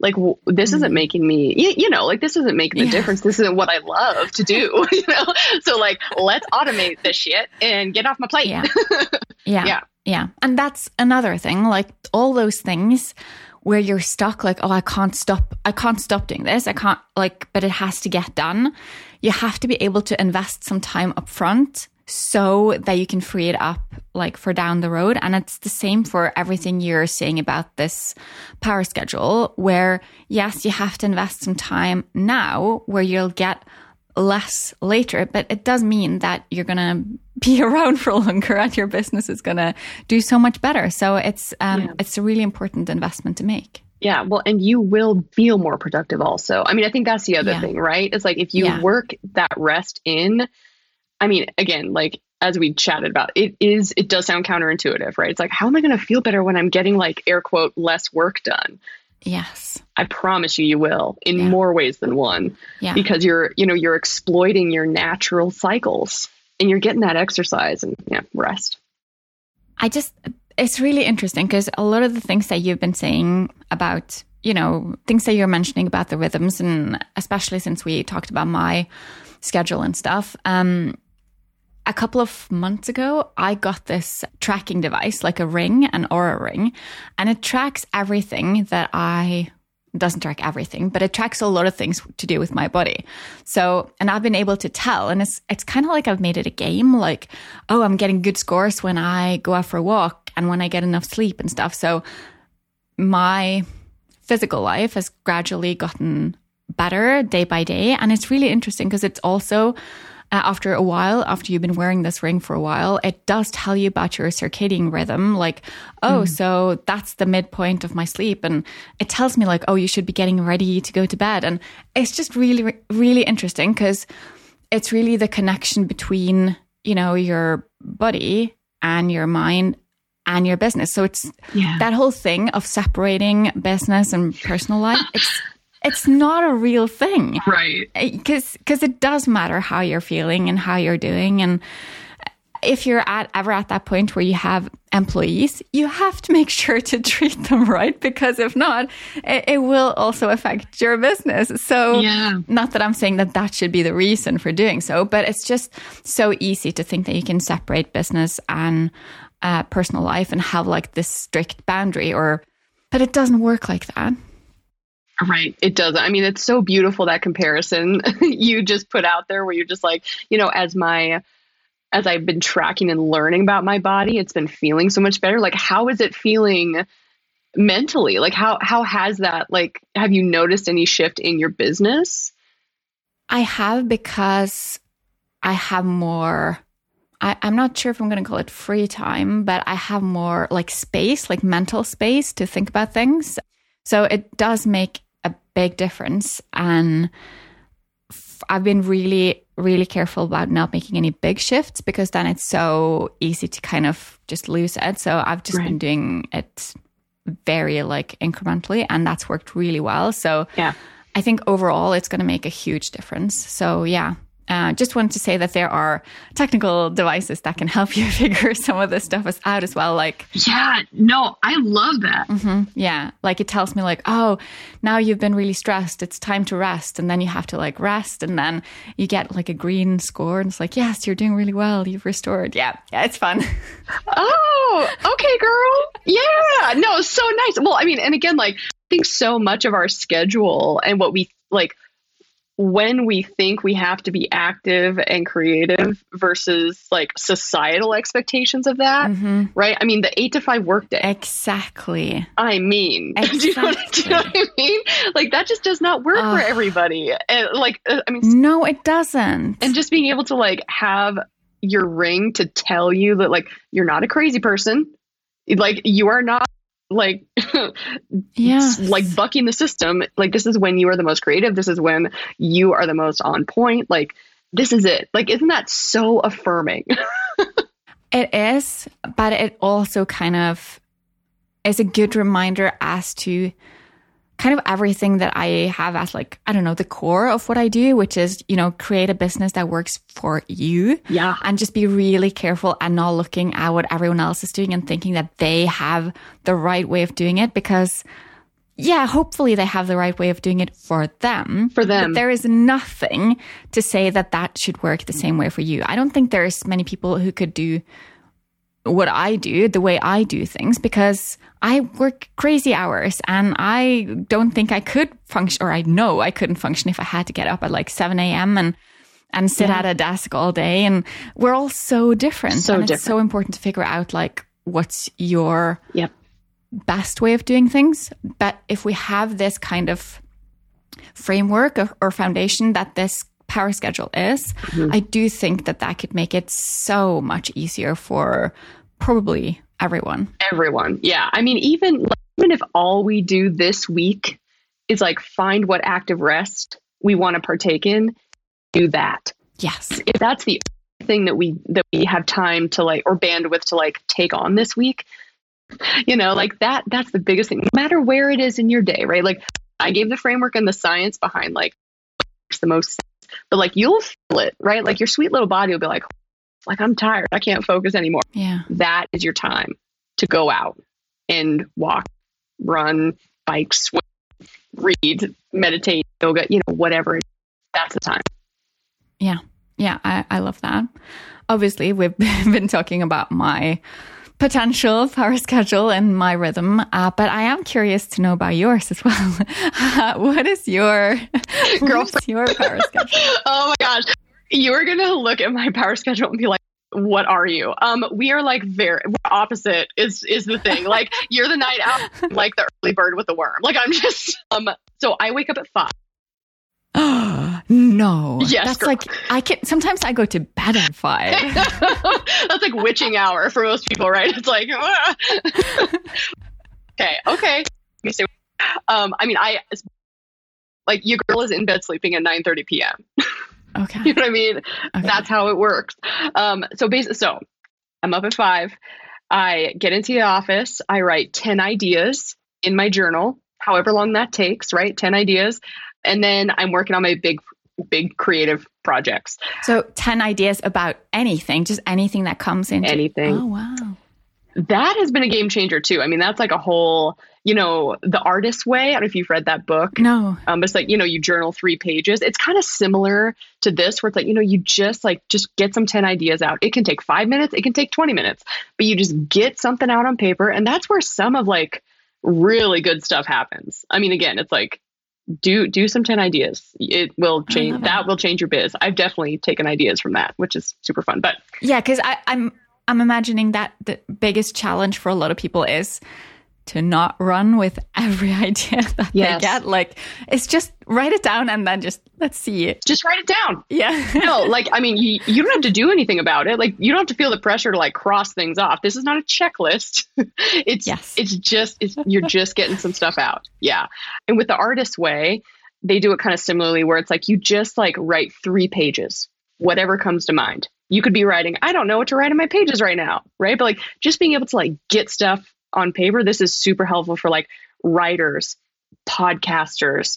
S2: like, w- this isn't making me, you, you know, like, this isn't making a
S1: Yeah.
S2: difference. This isn't what I love to do, you know? So like, let's automate this shit and get off my plate.
S1: Yeah. Yeah.
S2: Yeah.
S1: Yeah. And that's another thing, like all those things where you're stuck, like, oh, I can't stop, I can't stop doing this. I can't, like, but it has to get done. You have to be able to invest some time up front so that you can free it up, like, for down the road. And it's the same for everything you're saying about this power schedule, where yes, you have to invest some time now where you'll get less later, but it does mean that you're going to be around for longer and your business is going to do so much better. So it's um,
S2: Yeah.
S1: it's a really important investment to make.
S2: Yeah. Well, and you will feel more productive also. I mean, I think that's the other
S1: Yeah.
S2: thing, right? It's like, if you
S1: Yeah.
S2: work that rest in, I mean, again, like, as we chatted about, it is, it does sound counterintuitive, right? It's like, how am I going to feel better when I'm getting, like, air quote, less work done?
S1: Yes.
S2: I promise you, you will, in
S1: Yeah.
S2: more ways than one,
S1: Yeah.
S2: because you're, you know, you're exploiting your natural cycles and you're getting that exercise and yeah, rest.
S1: I just, it's really interesting because a lot of the things that you've been saying about, you know, things that you're mentioning about the rhythms, and especially since we talked about my schedule and stuff, um, a couple of months ago, I got this tracking device, like a ring, an Aura ring, and it tracks everything that I, doesn't track everything, but it tracks a lot of things to do with my body. So, and I've been able to tell, and it's, it's kind of like I've made it a game, like, oh, I'm getting good scores when I go out for a walk and when I get enough sleep and stuff. So my physical life has gradually gotten better day by day. And it's really interesting because it's also, Uh, after a while, after you've been wearing this ring for a while, it does tell you about your circadian rhythm. Like, oh, mm. so that's the midpoint of my sleep. And it tells me like, oh, you should be getting ready to go to bed. And it's just really, really interesting because it's really the connection between, you know, your body and your mind and your business. So it's yeah. that whole thing of separating business and personal life. It's It's not a real thing.
S2: Right.
S1: Because because it does matter how you're feeling and how you're doing. And if you're at ever at that point where you have employees, you have to make sure to treat them right, because if not, it, it will also affect your business. So
S2: yeah.
S1: not that I'm saying that that should be the reason for doing so, but it's just so easy to think that you can separate business and uh, personal life and have like this strict boundary, or, but it doesn't work like that.
S2: Right. It does. I mean, it's so beautiful, that comparison you just put out there, where you're just like, you know, as my, as I've been tracking and learning about my body, it's been feeling so much better. Like, how is it feeling mentally? Like, how, how has that, like, have you noticed any shift in your business?
S1: I have, because I have more, I, I'm not sure if I'm going to call it free time, but I have more like space, like mental space to think about things. So it does make a big difference. And f- I've been really, really careful about not making any big shifts, because then it's so easy to kind of just lose it. So I've just right. been doing it very like incrementally, and that's worked really well. So
S2: yeah,
S1: I think overall it's going to make a huge difference. So yeah. Uh, just wanted to say that there are technical devices that can help you figure some of this stuff out as well. Like,
S2: yeah, no, I love that.
S1: Mm-hmm, yeah. Like it tells me like, oh, now you've been really stressed. It's time to rest. And then you have to like rest. And then you get like a green score. And it's like, yes, you're doing really well. You've restored. Yeah. Yeah. It's fun.
S2: Oh, okay, girl. Yeah. No, so nice. Well, I mean, and again, like I think so much of our schedule and what we like, when we think we have to be active and creative versus like societal expectations of that, mm-hmm. right? I mean, the eight to five workday.
S1: Exactly.
S2: I mean,
S1: exactly.
S2: do, you know, do you know what I mean? Like that just does not work uh, for everybody. And like, uh, I mean,
S1: no, it doesn't.
S2: And just being able to like have your ring to tell you that like, you're not a crazy person. Like you are not like
S1: yeah
S2: like bucking the system. Like this is when you are the most creative. This is when you are the most on point. Like this is it. Like isn't that so affirming?
S1: It is, but it also kind of is a good reminder as to kind of everything that I have as like, I don't know, the core of what I do, which is, you know, create a business that works for you.
S2: Yeah.
S1: And just be really careful and not looking at what everyone else is doing and thinking that they have the right way of doing it, because yeah, hopefully they have the right way of doing it for them.
S2: For them.
S1: But there is nothing to say that that should work the same way for you. I don't think there's many people who could do what I do, the way I do things, because I work crazy hours and I don't think I could function, or I know I couldn't function if I had to get up at like seven a.m. and and sit yeah. at a desk all day. And we're all so different.
S2: So
S1: and
S2: different.
S1: It's so important to figure out like what's your
S2: yep.
S1: best way of doing things. But if we have this kind of framework or, or foundation that this power schedule is, mm-hmm. I do think that that could make it so much easier for probably everyone.
S2: Everyone. Yeah. I mean, even, even if all we do this week is like find what active rest we want to partake in, do that.
S1: Yes.
S2: If that's the thing that we, that we have time to like, or bandwidth to like take on this week, you know, like that, that's the biggest thing, no matter where it is in your day, right? Like I gave the framework and the science behind like makes the most sense, but like you'll feel it, right? Like your sweet little body will be like, like I'm tired. I can't focus anymore.
S1: Yeah.
S2: That is your time to go out and walk, run, bike, swim, read, meditate, yoga, you know, whatever. That's the time.
S1: Yeah. Yeah. I, I love that. Obviously, we've been talking about my potential power schedule and my rhythm, uh, but I am curious to know about yours as well. Uh, what is your girlfriend? Your power schedule?
S2: Oh my gosh, you're gonna look at my power schedule and be like, "What are you?" Um, we are like very we're opposite. Is is the thing? Like you're the night owl, I'm like the early bird with the worm. Like I'm just um. So I wake up at five.
S1: No.
S2: Yes,
S1: that's
S2: girl.
S1: like I can sometimes I go to bed at five.
S2: That's like witching hour for most people, right? It's like ah. okay, okay. Let me see. Um, I mean, I like your girl is in bed sleeping at nine thirty p.m.
S1: Okay,
S2: you know what I mean?
S1: Okay.
S2: That's how it works. Um, so basically, so I'm up at five. I get into the office. I write ten ideas in my journal, however long that takes. Right, ten ideas. And then I'm working on my big, big creative projects.
S1: So ten ideas about anything, just anything that comes into
S2: anything.
S1: Oh, wow.
S2: That has been a game changer too. I mean, that's like a whole, you know, The Artist's Way. I don't know if you've read that book.
S1: No.
S2: Um, it's like, you know, you journal three pages. It's kind of similar to this where it's like, you know, you just like, just get some ten ideas out. It can take five minutes. It can take twenty minutes, but you just get something out on paper. And that's where some of like really good stuff happens. I mean, again, it's like, do do some ten ideas. It will change. That will change your biz. I've definitely taken ideas from that, which is super fun. But
S1: yeah, because I'm I'm imagining that the biggest challenge for a lot of people is to not run with every idea that
S2: yes.
S1: they get. Like, it's just write it down and then just let's see it.
S2: Just write it down.
S1: Yeah.
S2: No, like, I mean, you, you don't have to do anything about it. Like, you don't have to feel the pressure to like cross things off. This is not a checklist. it's,
S1: yes.
S2: it's just, it's, you're just getting some stuff out. Yeah. And with The Artist's Way, they do it kind of similarly where it's like, you just like write three pages, whatever comes to mind. You could be writing, I don't know what to write in my pages right now. Right. But like, just being able to like get stuff on paper, this is super helpful for like writers, podcasters.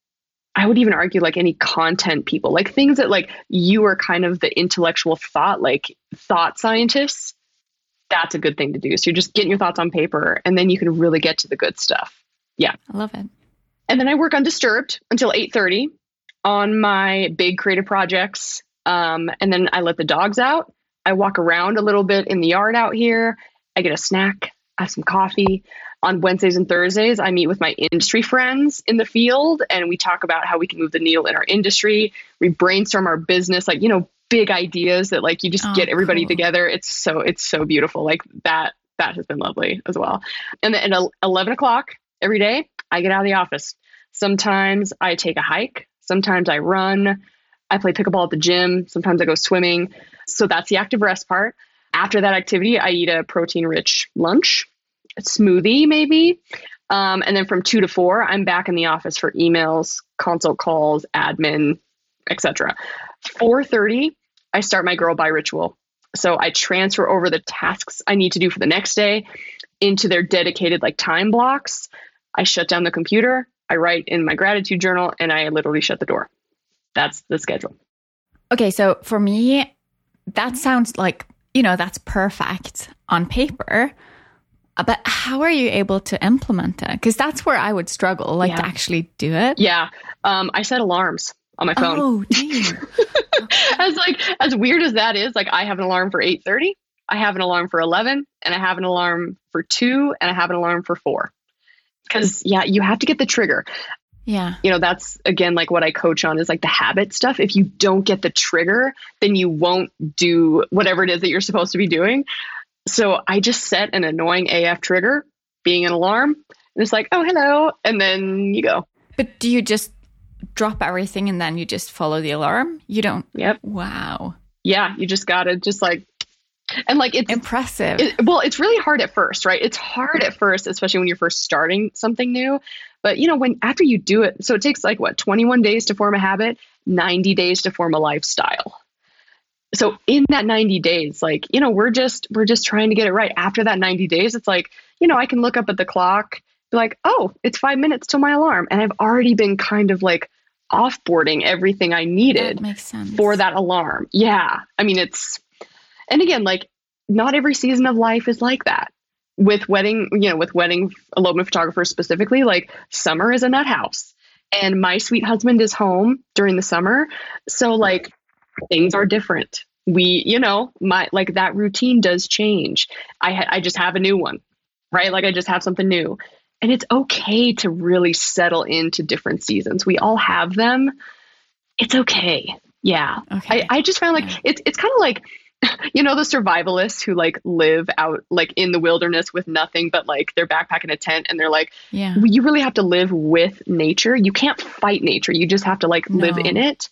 S2: I would even argue like any content people, like things that like you are kind of the intellectual thought, like thought scientists. That's a good thing to do. So you're just getting your thoughts on paper and then you can really get to the good stuff. Yeah.
S1: I love it.
S2: And then I work undisturbed until eight thirty on my big creative projects. Um, and then I let the dogs out. I walk around a little bit in the yard out here. I get a snack. I have some coffee. On Wednesdays and Thursdays, I meet with my industry friends in the field and we talk about how we can move the needle in our industry. We brainstorm our business, like, you know, big ideas that like you just oh, get everybody cool. together. It's so, it's so beautiful. Like that, that has been lovely as well. And then at eleven o'clock every day, I get out of the office. Sometimes I take a hike. Sometimes I run. I play pickleball at the gym. Sometimes I go swimming. So that's the active rest part. After that activity, I eat a protein-rich lunch, a smoothie maybe. Um, and then from two to four, I'm back in the office for emails, consult calls, admin, et cetera. four thirty, I start my Girl Bye ritual. So I transfer over the tasks I need to do for the next day into their dedicated like time blocks. I shut down the computer, I write in my gratitude journal, and I literally shut the door. That's the schedule.
S1: Okay, so for me, that sounds like, you know, that's perfect on paper. But how are you able to implement it? Because that's where I would struggle, like
S2: Yeah.
S1: to actually do it.
S2: Yeah. Um, I set alarms on my phone.
S1: Oh, dear.
S2: As like, as weird as that is, like I have an alarm for eight thirty, I have an alarm for eleven, and I have an alarm for two, and I have an alarm for four. Because yeah, you have to get the trigger.
S1: Yeah.
S2: You know, that's again, like what I coach on is like the habit stuff. If you don't get the trigger, then you won't do whatever it is that you're supposed to be doing. So I just set an annoying A F trigger, being an alarm, and it's like, oh, hello. And then you go.
S1: But do you just drop everything and then you just follow the alarm? You don't?
S2: Yep.
S1: Wow.
S2: Yeah. You just got to just like, and like it's
S1: impressive.
S2: It, well, it's really hard at first, right? It's hard at first, especially when you're first starting something new. But you know, when after you do it, so it takes like what, twenty-one days to form a habit, ninety days to form a lifestyle. So in that ninety days, like, you know, we're just, we're just trying to get it right. After that ninety days, it's like, you know, I can look up at the clock, be like, oh, it's five minutes till my alarm. And I've already been kind of like offboarding everything I needed
S1: that makes sense.
S2: For that alarm. Yeah. I mean, it's, and again, like not every season of life is like that. With wedding, you know, with wedding elopement photographers specifically, like summer is a nut house and my sweet husband is home during the summer. So like, things are different. We, you know, my, like that routine does change. I ha- I just have a new one, right? Like I just have something new, and it's okay to really settle into different seasons. We all have them. It's okay. Yeah.
S1: Okay.
S2: I, I just found like,
S1: Yeah.
S2: it's, it's kind of like, you know, the survivalists who like live out like in the wilderness with nothing but like their backpack and a tent. And they're like,
S1: Yeah.
S2: you really have to live with nature. You can't fight nature. You just have to like live
S1: No.
S2: in it.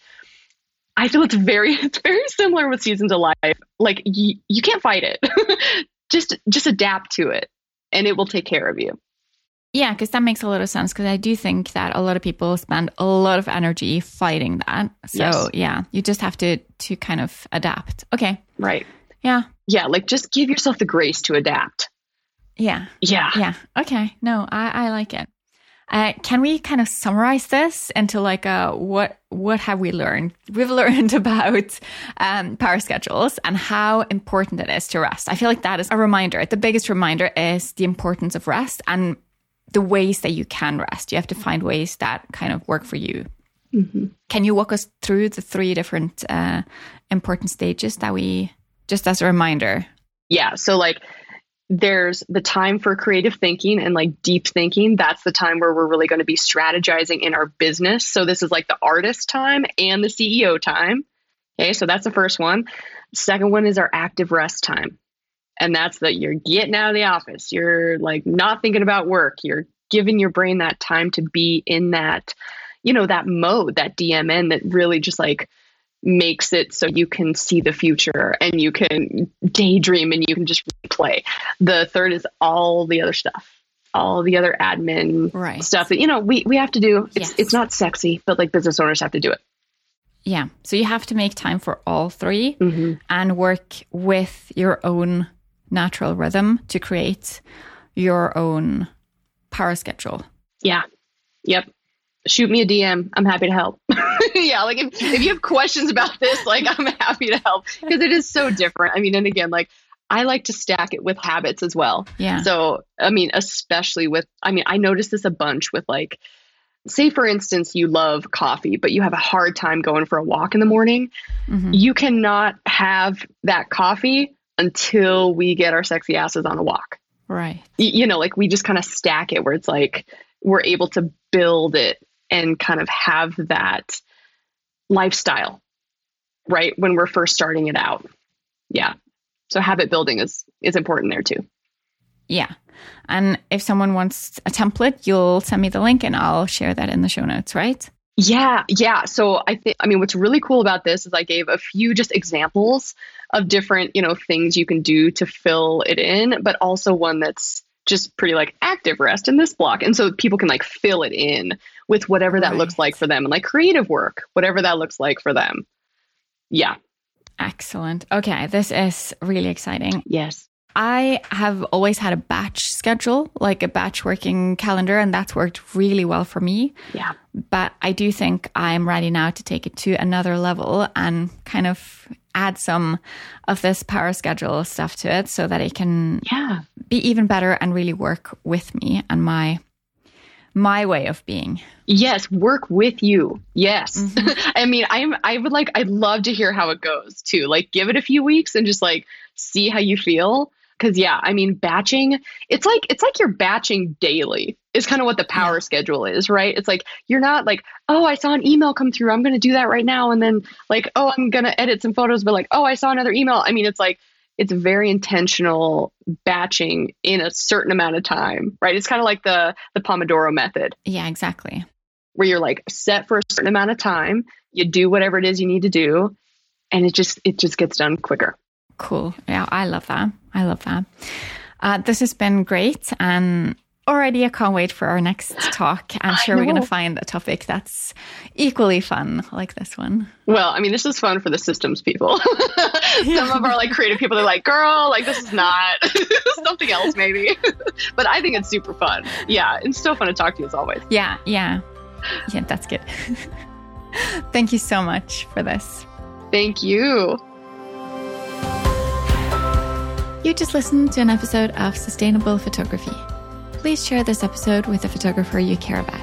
S2: I feel it's very, it's very similar with seasons of life. Like you, you can't fight it. just, just adapt to it and it will take care of you.
S1: Yeah, because that makes a lot of sense. Because I do think that a lot of people spend a lot of energy fighting that. So
S2: Yes.
S1: yeah, you just have to to kind of adapt. Okay.
S2: Right.
S1: Yeah.
S2: Yeah. Like just give yourself the grace to adapt.
S1: Yeah.
S2: Yeah.
S1: Yeah. Okay. No, I, I like it. Uh, can we kind of summarize this into like a what what have we learned? We've learned about um, power schedules and how important it is to rest. I feel like that is a reminder. The biggest reminder is the importance of rest and the ways that you can rest. You have to find ways that kind of work for you.
S2: Mm-hmm.
S1: Can you walk us through the three different uh, important stages that we, just as a reminder?
S2: Yeah. So like there's the time for creative thinking and like deep thinking. That's the time where we're really going to be strategizing in our business. So this is like the artist time and the C E O time. Okay. So that's the first one. Second one is our active rest time. And that's that you're getting out of the office. You're like not thinking about work. You're giving your brain that time to be in that, you know, that mode, that D M N that really just like makes it so you can see the future and you can daydream and you can just play. The third is all the other stuff, all the other admin
S1: Right.
S2: stuff that, you know, we, we have to do. It's,
S1: Yes.
S2: it's not sexy, but like business owners have to do it.
S1: Yeah. So you have to make time for all three
S2: Mm-hmm.
S1: and work with your own natural rhythm to create your own power schedule.
S2: Yeah. Yep. Shoot me a D M. I'm happy to help. Yeah. Like if, if you have questions about this, like I'm happy to help because it is so different. I mean, and again, like I like to stack it with habits as well.
S1: Yeah.
S2: So, I mean, especially with, I mean, I noticed this a bunch with like, say for instance, you love coffee, but you have a hard time going for a walk in the morning.
S1: Mhm.
S2: You cannot have that coffee until we get our sexy asses on a walk.
S1: Right.
S2: Y- You know, like we just kind of stack it where it's like we're able to build it and kind of have that lifestyle, right? When we're first starting it out. Yeah. So habit building is, is important there too.
S1: Yeah. And if someone wants a template, you'll send me the link and I'll share that in the show notes, right?
S2: Yeah. Yeah. So I think, I mean, what's really cool about this is I gave a few just examples of different, you know, things you can do to fill it in, but also one that's just pretty like active rest in this block. And so people can like fill it in with whatever that
S1: Right.
S2: looks like for them and like creative work, whatever that looks like for them. Yeah.
S1: Excellent. Okay. This is really exciting.
S2: Yes.
S1: I have always had a batch schedule, like a batch working calendar, and that's worked really well for me.
S2: Yeah.
S1: But I do think I'm ready now to take it to another level and kind of add some of this power schedule stuff to it so that it can
S2: yeah.
S1: be even better and really work with me and my my way of being.
S2: Yes, work with you. Yes.
S1: Mm-hmm.
S2: I mean, I'm I would like I'd love to hear how it goes too. Like give it a few weeks and just like see how you feel. Cause yeah, I mean, batching, it's like, it's like you're batching daily is kind of what the power yeah. schedule is, right? It's like, you're not like, oh, I saw an email come through. I'm going to do that right now. And then like, oh, I'm going to edit some photos, but like, oh, I saw another email. I mean, it's like, it's very intentional batching in a certain amount of time, right? It's kind of like the, the Pomodoro method.
S1: Yeah, exactly.
S2: Where you're like set for a certain amount of time, you do whatever it is you need to do. And it just, it just gets done quicker.
S1: Cool. Yeah, I love that. I love that. Uh, this has been great. And already I can't wait for our next talk. I'm sure we're going to find a topic that's equally fun like this one.
S2: Well, I mean, this is fun for the systems people. Some of our like creative people are like, girl, like this is not something else maybe. But I think it's super fun. Yeah. It's so fun to talk to you as always.
S1: Yeah. Yeah. Yeah, that's good. Thank you so much for this.
S2: Thank you.
S1: You just listened to an episode of Sustainable Photography. Please share this episode with a photographer you care about.